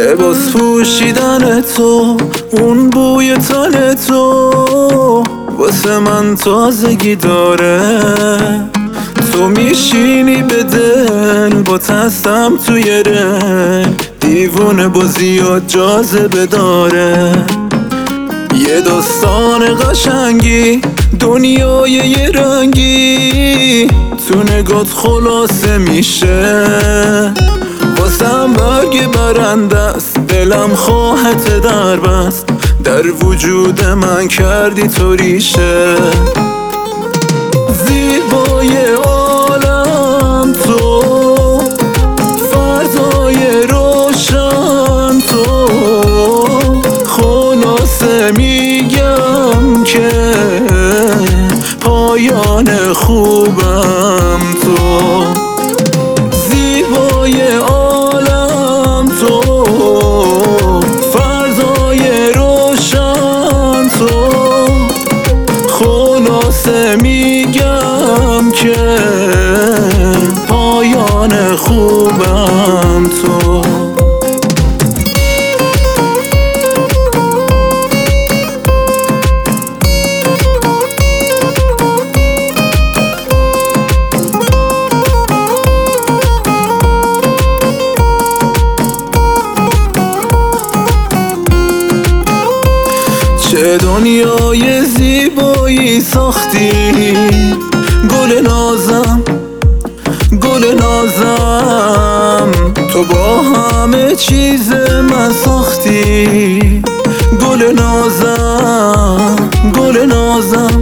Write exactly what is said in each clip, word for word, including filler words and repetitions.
لباس پوشیدن تو، اون بوی تن تو واسه من تازگی داره. تو میشینی به دل با تستم توی رل، دیوونه بازی و جاذبه داره. یه داستان قشنگی، دنیای یه رنگی تو نگات خلاصه میشه. واسم برگ برنده است، دلم خواهت در بست، در وجود من کردی تو ریشه. زیبای عالم تو، فردای روشن تو، خلاصه میگم که پایان خوبم تو. زیبای عالم تو، فردای روشن تو، خلاصه میگم که پایان خوبم تو. چه دنیای زیبایی ساختی، گل نازم گل نازم، تو با همه چیز من ساختی. گل نازم گل نازم،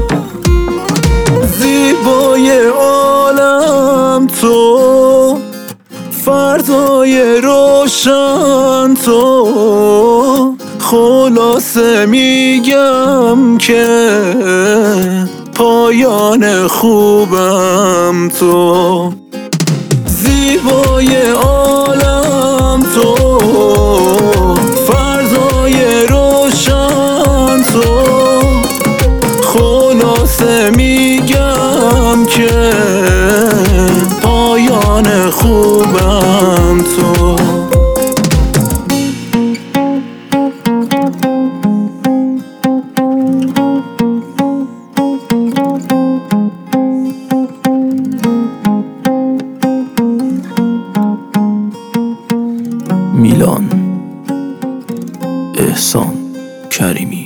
زیبای عالم تو، فردای روشن تو، خلاصه میگم که پایان خوبم تو. زیبای عالم تو، فردای روشن تو، خلاصه میگم که پایان خوبم تو. میلان احسان کریمی.